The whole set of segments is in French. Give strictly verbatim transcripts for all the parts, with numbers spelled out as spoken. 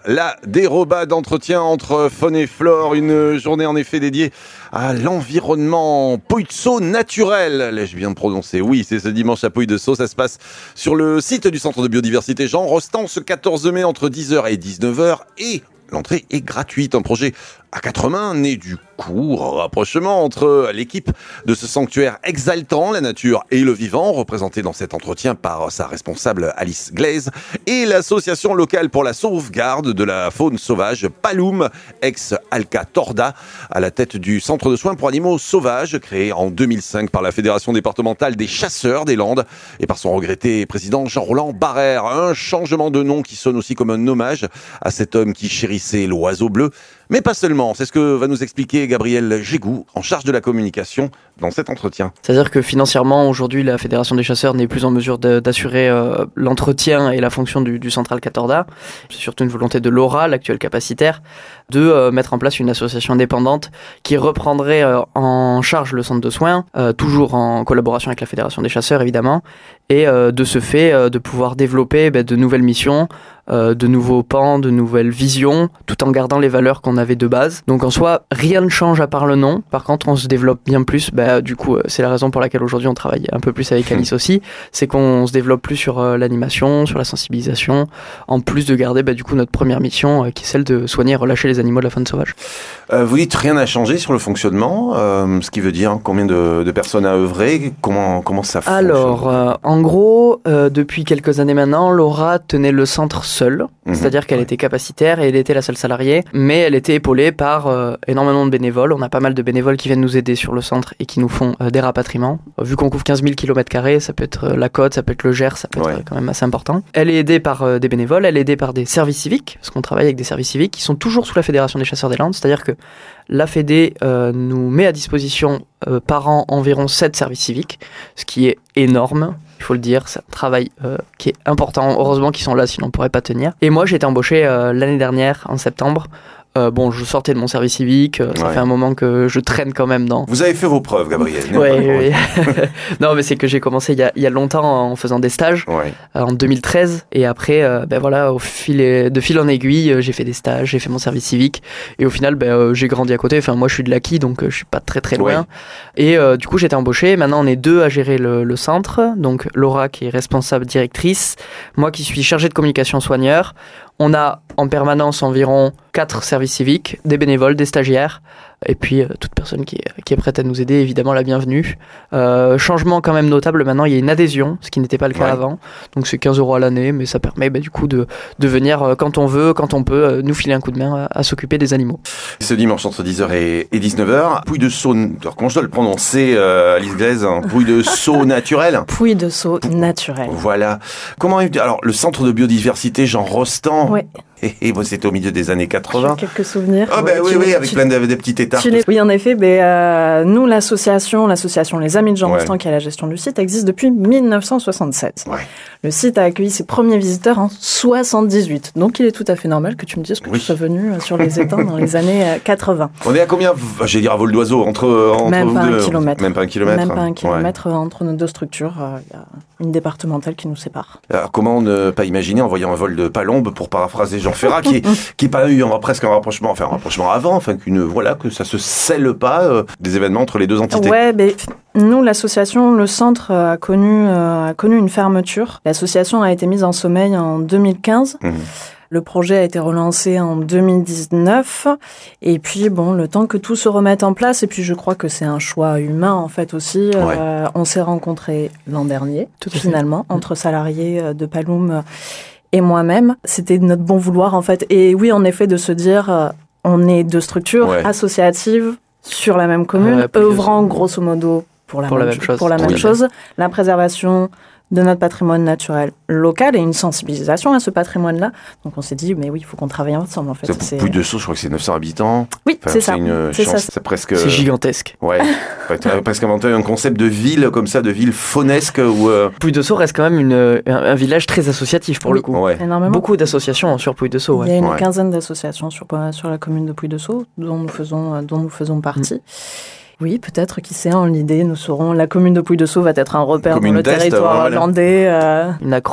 la déroba d'entretien entre faune et flore, une journée en effet dédiée à l'environnement. Pouille-de-Sceaux naturel, l'ai-je bien prononcé? Oui, c'est ce dimanche à Pouille-de-Sceaux, ça se passe sur le site du Centre de biodiversité Jean Rostand ce quatorze mai entre dix heures et dix-neuf heures et l'entrée est gratuite. Un projet à quatre mains, né du court rapprochement entre l'équipe de ce sanctuaire exaltant la nature et le vivant, représenté dans cet entretien par sa responsable Alice Glaise, et l'association locale pour la sauvegarde de la faune sauvage Paloum, ex-Alca Torda, à la tête du centre de soins pour animaux sauvages, créé en deux mille cinq par la Fédération départementale des chasseurs des Landes et par son regretté président Jean-Roland Barrère. Un changement de nom qui sonne aussi comme un hommage à cet homme qui chérissait l'oiseau bleu. Mais pas seulement, c'est ce que va nous expliquer Gabriel Gégou, en charge de la communication, dans cet entretien. C'est-à-dire que financièrement, aujourd'hui, la Fédération des chasseurs n'est plus en mesure de, d'assurer euh, l'entretien et la fonction du, du centre Alca Torda. C'est surtout une volonté de Laura, l'actuelle capacitaire, de euh, mettre en place une association indépendante qui reprendrait euh, en charge le centre de soins, euh, toujours en collaboration avec la Fédération des chasseurs, évidemment, et euh, de ce fait, euh, de pouvoir développer bah, de nouvelles missions, Euh, de nouveaux pans, de nouvelles visions, tout en gardant les valeurs qu'on avait de base. Donc en soi, rien ne change à part le nom. Par contre, on se développe bien plus. Bah, du coup, euh, c'est la raison pour laquelle aujourd'hui on travaille un peu plus avec Alice aussi. C'est qu'on se développe plus sur euh, l'animation, sur la sensibilisation, en plus de garder bah, du coup notre première mission, euh, qui est celle de soigner et relâcher les animaux de la faune sauvage. Euh, vous dites rien n'a changé sur le fonctionnement, euh, ce qui veut dire combien de, de personnes à œuvrer, comment, comment ça fonctionne? Alors, euh, en gros, euh, depuis quelques années maintenant, Laura tenait le centre seule, mmh, c'est-à-dire qu'elle ouais. était capacitaire et elle était la seule salariée, mais elle était épaulée par euh, énormément de bénévoles. On a pas mal de bénévoles qui viennent nous aider sur le centre et qui nous font euh, des rapatriements. Vu qu'on couvre quinze mille kilomètres carrés, ça peut être euh, la côte, ça peut être le Gers, ça peut être ouais. euh, quand même assez important. Elle est aidée par euh, des bénévoles, elle est aidée par des services civiques, parce qu'on travaille avec des services civiques qui sont toujours sous la Fédération des chasseurs des Landes, c'est-à-dire que la Fédé euh, nous met à disposition euh, par an environ sept services civiques, ce qui est énorme. Il faut le dire, c'est un travail euh, qui est important. Heureusement qu'ils sont là, sinon on ne pourrait pas tenir. Et moi, j'ai été embauché euh, l'année dernière, en septembre. Euh, bon, je sortais de mon service civique, euh, ça ouais. fait un moment que je traîne quand même dans... Vous avez fait vos preuves, Gabriel. Oui, oui. Non, mais c'est que j'ai commencé il y a, il y a longtemps en faisant des stages, ouais. euh, en deux mille treize. Et après, euh, ben voilà, au fil et, de fil en aiguille, euh, j'ai fait des stages, j'ai fait mon service civique. Et au final, ben, euh, j'ai grandi à côté. Enfin, moi, je suis de l'Acquis, donc euh, je suis pas très très loin. Ouais. Et euh, du coup, j'ai été embauché. Maintenant, on est deux à gérer le, le centre. Donc, Laura qui est responsable directrice, moi qui suis chargé de communication soigneur. On a en permanence environ quatre services civiques, des bénévoles, des stagiaires, et puis euh, toute personne qui est, qui est prête à nous aider, évidemment la bienvenue. Euh, changement quand même notable, maintenant il y a une adhésion, ce qui n'était pas le cas ouais. avant, donc c'est quinze euros à l'année, mais ça permet bah, du coup de, de venir euh, quand on veut, quand on peut, euh, nous filer un coup de main à, à s'occuper des animaux. Ce dimanche entre dix heures et dix-neuf heures, Pouille-de-Sceaux, alors comment je dois le prononcer, euh, Alice Glaise, hein, Pouille-de-Sceaux naturel Pouille-de-Sceaux naturel. Voilà. Comment, alors le centre de biodiversité Jean Rostand, oui. Et, et c'était au milieu des années quatre-vingts. J'ai quelques souvenirs. Ah ben ouais, oui, oui, avec tu, plein de des petits étards. Oui, en effet. Ben, euh, nous, l'association, l'association Les Amis de Jean ouais. Rostand, qui a la gestion du site, existe depuis mille neuf cent soixante-sept. Ouais. Le site a accueilli ses premiers visiteurs en soixante-dix-huit. Donc, il est tout à fait normal que tu me dises que oui. tu sois venu sur les étangs dans les années quatre-vingts. On est à combien, j'allais dire à vol d'oiseau, entre, entre Même vous pas deux un kilomètre. Même pas un kilomètre. Même pas un kilomètre ouais. entre nos deux structures. Il euh, y a une départementale qui nous sépare. Alors, comment ne pas imaginer en voyant un vol de palombe, pour paraphraser Jean Ferrat, qui est qui n'a pas eu un, presque un rapprochement, enfin un rapprochement avant, enfin qu'une voilà que ça se scelle pas euh, des événements entre les deux entités. Ouais, mais nous l'association, le centre a connu euh, a connu une fermeture. L'association a été mise en sommeil en deux mille quinze. Mmh. Le projet a été relancé en deux mille dix-neuf. Et puis, bon, le temps que tout se remette en place, et puis je crois que c'est un choix humain, en fait, aussi. Ouais. Euh, on s'est rencontrés l'an dernier, tout finalement, mmh. entre salariés de Paloum et moi-même. C'était de notre bon vouloir, en fait. Et oui, en effet, de se dire, euh, on est deux structures ouais. associatives sur la même commune, ouais, œuvrant grosso modo pour la pour même, la même chose. Pour la même chose. La préservation de notre patrimoine naturel local et une sensibilisation à ce patrimoine-là. Donc on s'est dit, mais oui, il faut qu'on travaille ensemble, en fait. C'est, c'est... Pouille-de-Sceaux, je crois que c'est neuf cents habitants. Oui, enfin, c'est, c'est ça. Une c'est chance, ça. C'est presque... C'est gigantesque. Ouais. Presque inventer un concept de ville comme ça, de ville faunesque où... Euh... Pouille-de-Sceaux reste quand même une, un, un village très associatif pour oui, le coup. Ouais. Énormément. Beaucoup d'associations sur Pouille-de-Sceaux. Ouais. Il y a une ouais. quinzaine d'associations sur, sur la commune de Pouille-de-Sceaux dont nous faisons, dont nous faisons partie. Mmh. Oui, peut-être, qui sait, en l'idée, nous saurons, la commune de Pouille-de-Sceaux va être un repère commune dans le territoire voilà. hollandais. Euh... Une accroche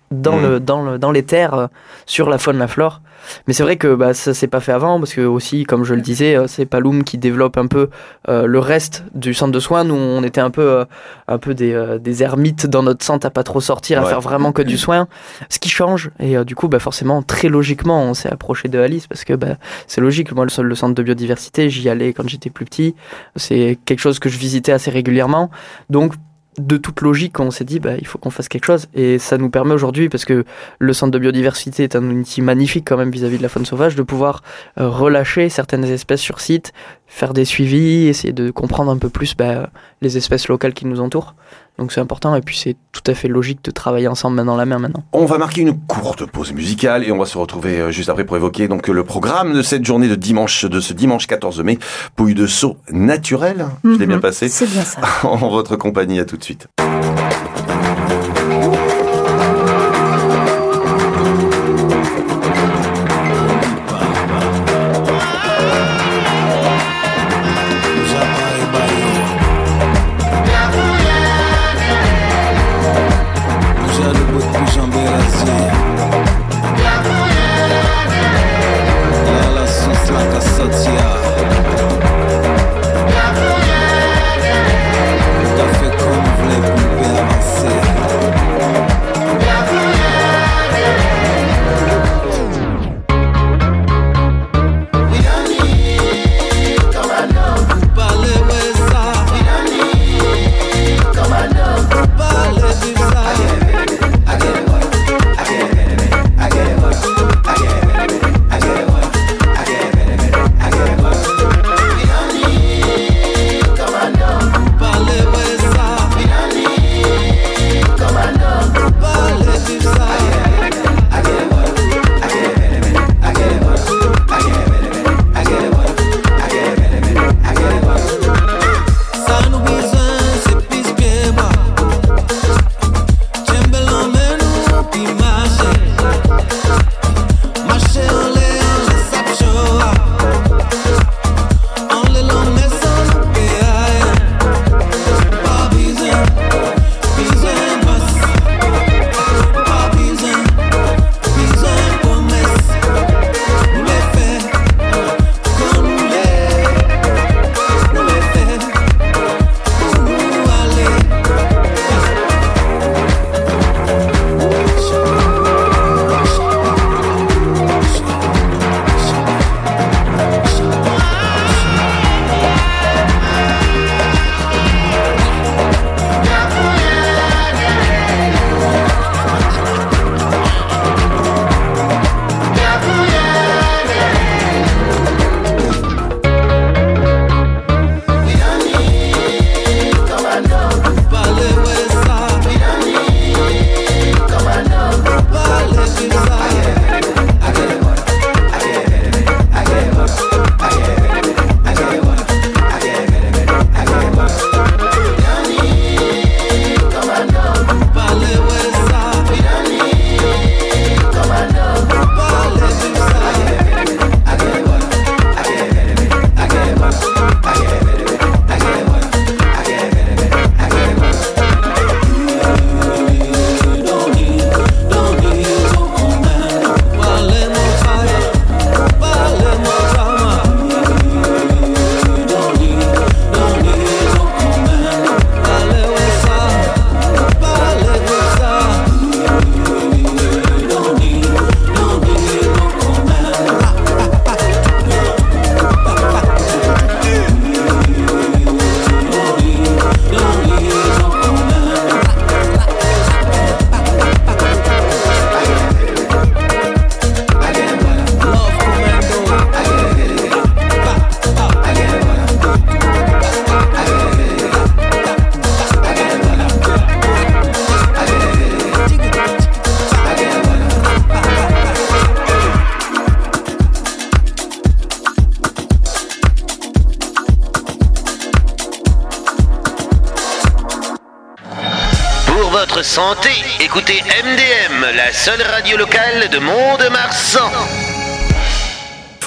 dans, mmh. le, dans, le, dans les terres euh, sur la faune, la flore. Mais c'est vrai que bah, ça s'est pas fait avant parce que aussi, comme je le disais, euh, c'est Paloum qui développe un peu euh, le reste du centre de soins. Nous, on était un peu, euh, un peu des, euh, des ermites dans notre centre à pas trop sortir, ouais. à faire vraiment que du soin. Ce qui change et euh, du coup, bah, forcément, très logiquement, on s'est approché de Alice parce que bah, c'est logique. Moi, le, le centre de biodiversité, j'y allais quand j'étais plus petit. C'est quelque chose que je visitais assez régulièrement. Donc de toute logique, on s'est dit bah, il faut qu'on fasse quelque chose et ça nous permet aujourd'hui, parce que le centre de biodiversité est un outil magnifique quand même vis-à-vis de la faune sauvage, de pouvoir euh, relâcher certaines espèces sur site, faire des suivis, essayer de comprendre un peu plus bah, les espèces locales qui nous entourent. Donc c'est important et puis c'est tout à fait logique de travailler ensemble main dans la main maintenant. On va marquer une courte pause musicale et on va se retrouver juste après pour évoquer donc le programme de cette journée de dimanche, de ce dimanche quatorze mai. Pouille de Sceaux naturelle, mm-hmm. je l'ai bien passé. C'est bien ça. En votre compagnie, à tout de suite. votre santé, écoutez M D M, la seule radio locale de Mont-de-Marsan.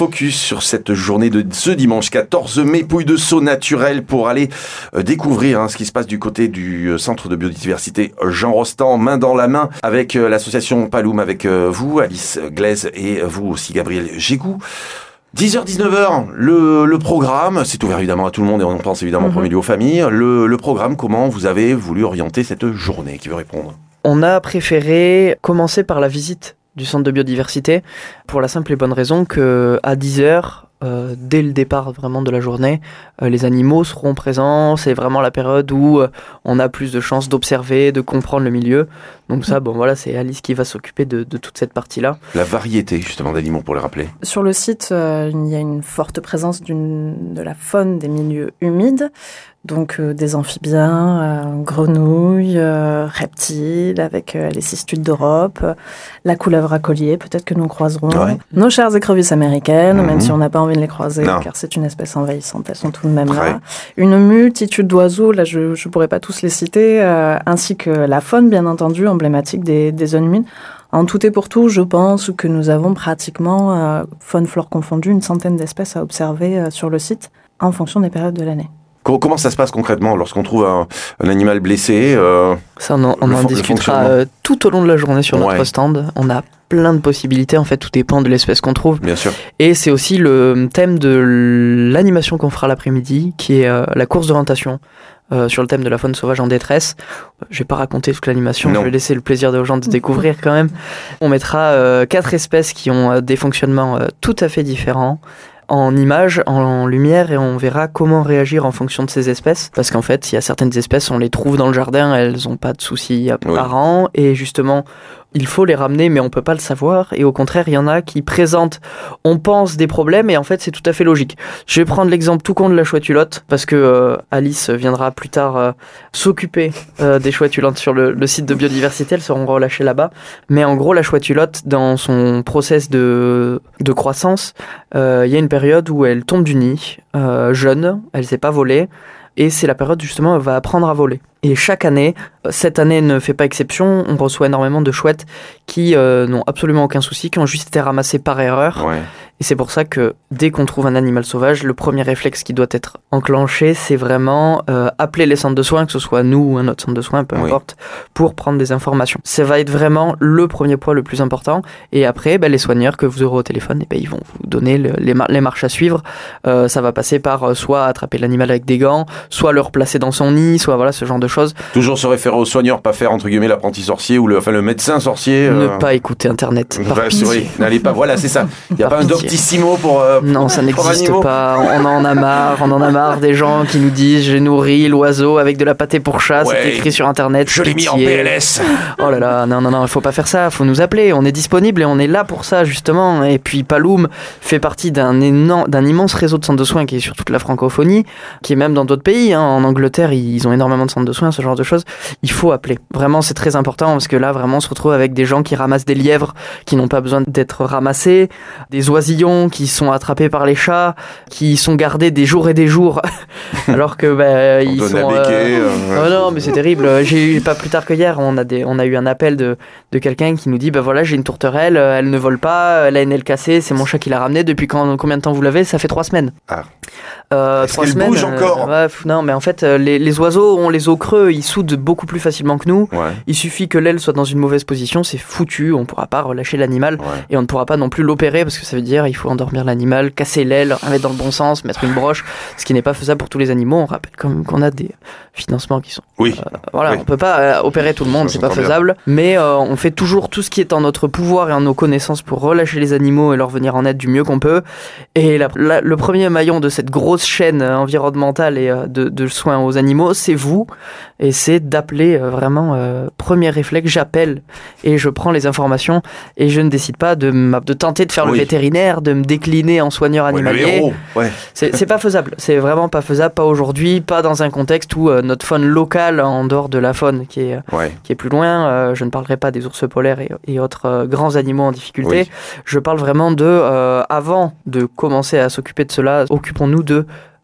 focus sur cette journée de ce dimanche quatorze mai, Pouille de Sceaux naturelle, pour aller euh, découvrir hein, ce qui se passe du côté du euh, Centre de biodiversité Jean Rostand, main dans la main avec euh, l'association Paloum, avec euh, vous, Alice Glaise, et euh, vous aussi, Gabriel Gégou. dix heures dix-neuf heures, le, le programme, c'est ouvert évidemment à tout le monde et on pense évidemment en Mm-hmm. premier lieu aux familles. Le, le programme, comment vous avez voulu orienter cette journée? Qui veut répondre? On a préféré commencer par la visite du centre de biodiversité pour la simple et bonne raison que à dix heures, euh, dès le départ vraiment de la journée, euh, les animaux seront présents. C'est vraiment la période où euh, on a plus de chances d'observer, de comprendre le milieu. Donc ça, bon voilà, c'est Alice qui va s'occuper de, de toute cette partie-là. La variété justement d'animaux, pour les rappeler. Sur le site, euh, il y a une forte présence d'une, de la faune des milieux humides, donc euh, des amphibiens, euh, grenouilles, euh, reptiles, avec euh, les cistules d'Europe, euh, la couleuvre à collier, peut-être que nous croiserons, Ouais. nos chères écrevisses américaines, Mhm. même si on n'a pas envie de les croiser, Non. car c'est une espèce envahissante, elles sont tout de même Ouais. là. Une multitude d'oiseaux, là je ne pourrais pas tous les citer, euh, ainsi que la faune, bien entendu, emblématique des, des zones humides. En tout et pour tout, je pense que nous avons pratiquement, euh, faune, flore confondue, une centaine d'espèces à observer euh, sur le site, en fonction des périodes de l'année. Comment ça se passe concrètement lorsqu'on trouve un, un animal blessé euh, Ça, on en, on Le en fon- le discutera fonctionnement. euh, tout au long de la journée sur Ouais. notre stand. On a plein de possibilités, en fait, tout dépend de l'espèce qu'on trouve. Bien sûr. Et c'est aussi le thème de l'animation qu'on fera l'après-midi, qui est euh, la course d'orientation euh, sur le thème de la faune sauvage en détresse. Je vais pas raconter toute l'animation, Non. je vais laisser le plaisir aux gens de découvrir quand même. On mettra euh, quatre espèces qui ont euh, des fonctionnements euh, tout à fait différents, en images, en lumière, et on verra comment réagir en fonction de ces espèces. Parce qu'en fait, il y a certaines espèces, on les trouve dans le jardin, elles n'ont pas de soucis apparents, et justement, il faut les ramener, mais on peut pas le savoir. Et au contraire, il y en a qui présentent, on pense, des problèmes, et en fait, c'est tout à fait logique. Je vais prendre l'exemple tout con de la chouette hulotte, parce que euh, Alice viendra plus tard euh, s'occuper euh, des chouettes hulottes sur le, le site de biodiversité. Elles seront relâchées là-bas. Mais en gros, la chouette hulotte, dans son process de, de croissance, euh, il y a une période où elle tombe du nid, euh, jeune, elle s'est pas volée, et c'est la période justement où elle va apprendre à voler. Et chaque année, cette année ne fait pas exception, on reçoit énormément de chouettes qui euh, n'ont absolument aucun souci, qui ont juste été ramassées par erreur. Ouais. Et c'est pour ça que dès qu'on trouve un animal sauvage, le premier réflexe qui doit être enclenché, c'est vraiment euh, appeler les centres de soins, que ce soit nous ou un autre centre de soins, peu Oui. importe, pour prendre des informations. Ça va être vraiment le premier point le plus important. Et après, ben, les soigneurs que vous aurez au téléphone, eh ben, ils vont vous donner le- les, mar- les marches à suivre. Euh, ça va passer par euh, soit attraper l'animal avec des gants, soit le replacer dans son nid, soit voilà ce genre de choses. Toujours se référer aux soigneurs, pas faire entre guillemets l'apprenti sorcier ou le, enfin, le médecin sorcier. Ne euh, pas écouter Internet. Par ouais, pitié. oui, n'allez pas. Voilà, c'est ça. Il n'y a Par pas un pitié. doctissimo pour. euh, Non, ça pour n'existe animaux. pas. On en a marre. On en a marre des gens qui nous disent j'ai nourri l'oiseau avec de la pâtée pour chat. Ouais. C'est écrit sur Internet. Je l'ai mis en pitié. P L S. Oh là là, non, non, non, il faut pas faire ça. Il faut nous appeler. On est disponible et on est là pour ça, justement. Et puis, Paloum fait partie d'un énorme, d'un immense réseau de centres de soins qui est sur toute la francophonie, qui est même dans d'autres pays. Hein. En Angleterre, ils ont énormément de centres de soins, ce genre de choses. Il faut appeler. Vraiment, c'est très important parce que là, vraiment, on se retrouve avec des gens qui ramassent des lièvres qui n'ont pas besoin d'être ramassés, des oisillons qui sont attrapés par les chats, qui sont gardés des jours et des jours, alors que bah, On ils donne sont. la béquille. euh, euh, Oh non, mais c'est terrible. J'ai eu pas plus tard que hier, on a des, on a eu un appel de, de quelqu'un qui nous dit, bah voilà, j'ai une tourterelle, euh, elle ne vole pas, elle a une aile cassée, c'est mon chat qui l'a ramenée. Depuis quand, combien de temps vous l'avez? Ça fait trois semaines. Ah. Euh, Est-ce trois qu'elle semaines. bouge encore ouais, f- Non, mais en fait, euh, les, les oiseaux ont les os creux, ils soudent beaucoup plus facilement que nous. Ouais, Il suffit que l'aile soit dans une mauvaise position, c'est foutu, on pourra pas relâcher l'animal. ouais. Et on ne pourra pas non plus l'opérer parce que ça veut dire il faut endormir l'animal, casser l'aile, la mettre dans le bon sens, mettre une broche, ce qui n'est pas faisable pour tous les animaux. On rappelle quand même qu'on a des financements qui sont... Oui. Euh, voilà, Oui. on peut pas euh, opérer tout le monde, Ça, c'est pas j'entends bien. faisable. Mais euh, on fait toujours tout ce qui est en notre pouvoir et en nos connaissances pour relâcher les animaux et leur venir en aide du mieux qu'on peut. Et la- la- le premier maillon de cette grosse chaîne euh, environnementale et euh, de, de soins aux animaux, c'est vous. Et c'est d'appeler euh, vraiment, euh, premier réflexe, j'appelle et je prends les informations et je ne décide pas de, m'a- de tenter de faire Oui. le vétérinaire, de me décliner en soigneur Ouais, le animalier. héros. Ouais. C'est c'est pas faisable, c'est vraiment pas faisable, pas aujourd'hui, pas dans un contexte où euh, notre faune locale, en dehors de la faune qui est, Ouais. qui est plus loin, euh, je ne parlerai pas des ours polaires et, et autres euh, grands animaux en difficulté, Oui. je parle vraiment de, euh, avant de commencer à s'occuper de cela, occupons-nous de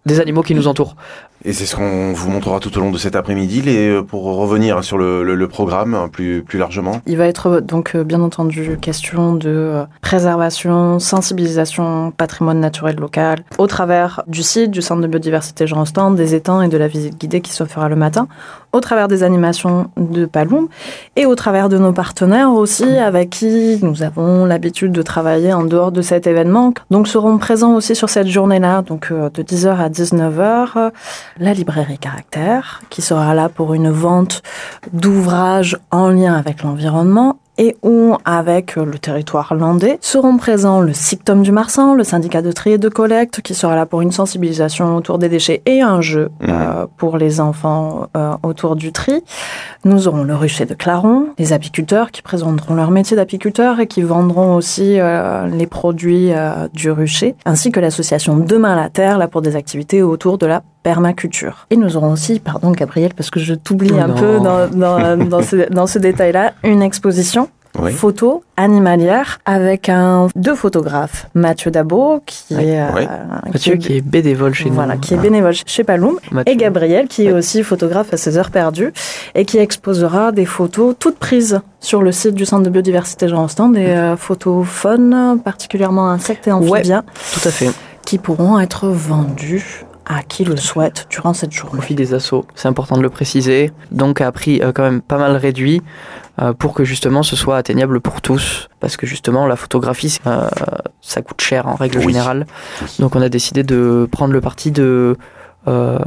des animaux qui nous entourent. Et c'est ce qu'on vous montrera tout au long de cet après-midi. Les, pour revenir sur le, le, le programme plus, plus largement. Il va être donc bien entendu question de préservation, sensibilisation, patrimoine naturel local, au travers du site, du centre de biodiversité Jean Rostand, des étangs et de la visite guidée qui se fera le matin, au travers des animations de Paloum et au travers de nos partenaires aussi avec qui nous avons l'habitude de travailler en dehors de cet événement. Donc seront présents aussi sur cette journée-là, donc de dix heures à dix-neuf heures. La librairie Caractère, qui sera là pour une vente d'ouvrages en lien avec l'environnement et ou avec le territoire landais. Seront présents le Sictom du Marsan, le syndicat de tri et de collecte, qui sera là pour une sensibilisation autour des déchets et un jeu mmh. euh, pour les enfants euh, autour du tri. Nous aurons le rucher de Claron, les apiculteurs qui présenteront leur métier d'apiculteur et qui vendront aussi euh, les produits euh, du rucher, ainsi que l'association Demain la Terre, là pour des activités autour de la permaculture. Et nous aurons aussi, pardon Gabriel, parce que je t'oublie oh un non. peu dans, dans, dans ce, dans ce détail-là, une exposition oui. photo animalière avec un, deux photographes, Mathieu Dabo, qui oui. est... Oui. Euh, Mathieu qui, qui est bénévole chez voilà, nous. qui est bénévole chez Paloum, Mathieu. Et Gabriel, qui oui. est aussi photographe à ses heures perdues, et qui exposera des photos toutes prises sur le site du Centre de biodiversité Jean Rostand, des euh, photos faune, particulièrement insectes et amphibiens. Ouais, tout à fait. Qui pourront être vendues à qui le souhaite durant cette journée. Au profit des assos, c'est important de le préciser. Donc à prix euh, quand même pas mal réduit euh, pour que justement ce soit atteignable pour tous. Parce que justement la photographie, euh, ça coûte cher en règle oui. générale. Donc on a décidé de prendre le parti de... Euh,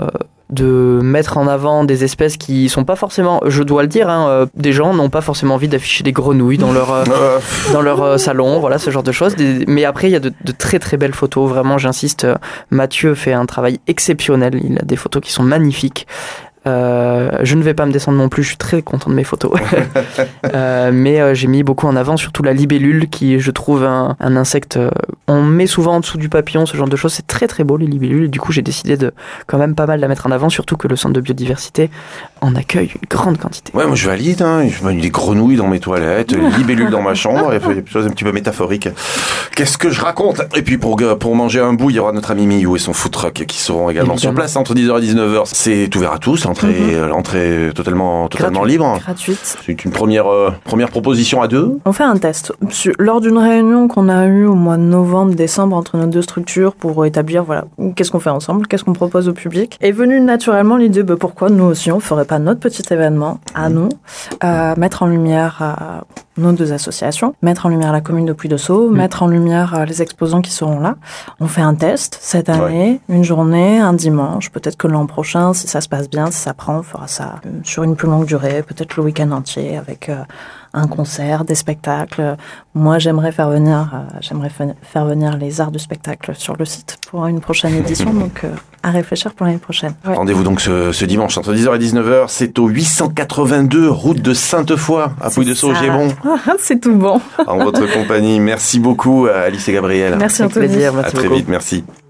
de mettre en avant des espèces qui sont pas forcément, je dois le dire, hein, euh, des gens n'ont pas forcément envie d'afficher des grenouilles dans leur euh, dans leur euh, salon, voilà ce genre de choses. Des, mais après il y a de, de très très belles photos, vraiment j'insiste. Euh, Mathieu fait un travail exceptionnel, il a des photos qui sont magnifiques. Euh, je ne vais pas me descendre non plus, je suis très content de mes photos. euh, mais euh, j'ai mis beaucoup en avant surtout la libellule qui je trouve un, un insecte, euh, on met souvent en dessous du papillon, ce genre de choses, c'est très très beau les libellules et du coup j'ai décidé de quand même pas mal la mettre en avant, surtout que le centre de biodiversité en accueille une grande quantité. Ouais, moi je valide, hein. Je mets des grenouilles dans mes toilettes, des libellules dans ma chambre, et des choses un petit peu métaphoriques. Qu'est-ce que je raconte? Et puis pour, pour manger un bout, il y aura notre ami Miou et son food truck qui seront également Évidemment. sur place entre dix heures et dix-neuf heures. C'est ouvert à tous. L'entrée, mm-hmm. l'entrée totalement, totalement Gratuite. libre. Gratuite. C'est une première, euh, première proposition à deux. On fait un test. Lors d'une réunion qu'on a eue au mois de novembre, décembre entre nos deux structures pour établir, voilà, qu'est-ce qu'on fait ensemble, qu'est-ce qu'on propose au public, est venue naturellement l'idée, bah, pourquoi nous aussi on ferait pas notre petit événement à mmh. nous, euh, mettre en lumière euh, nos deux associations, mettre en lumière la commune de Puy-de-Sceaux, mmh. mettre en lumière euh, les exposants qui seront là. On fait un test cette année, ouais. une journée, un dimanche, peut-être que l'an prochain, si ça se passe bien, si ça prend, on fera ça euh, sur une plus longue durée, peut-être le week-end entier avec euh, un concert, des spectacles. Moi, j'aimerais faire venir, euh, j'aimerais fa- faire venir les arts du spectacle sur le site pour une prochaine édition, donc euh, à réfléchir pour l'année prochaine. Ouais. Rendez-vous donc ce, ce dimanche entre dix heures et dix-neuf heures, c'est au huit cent quatre-vingt-deux route de Sainte-Foy à Puy-de-Sceaux, Gébon. C'est tout bon. En votre compagnie, merci beaucoup Alice et Gabriel. Merci Anthony. Plaisir, merci à très beaucoup. vite, merci.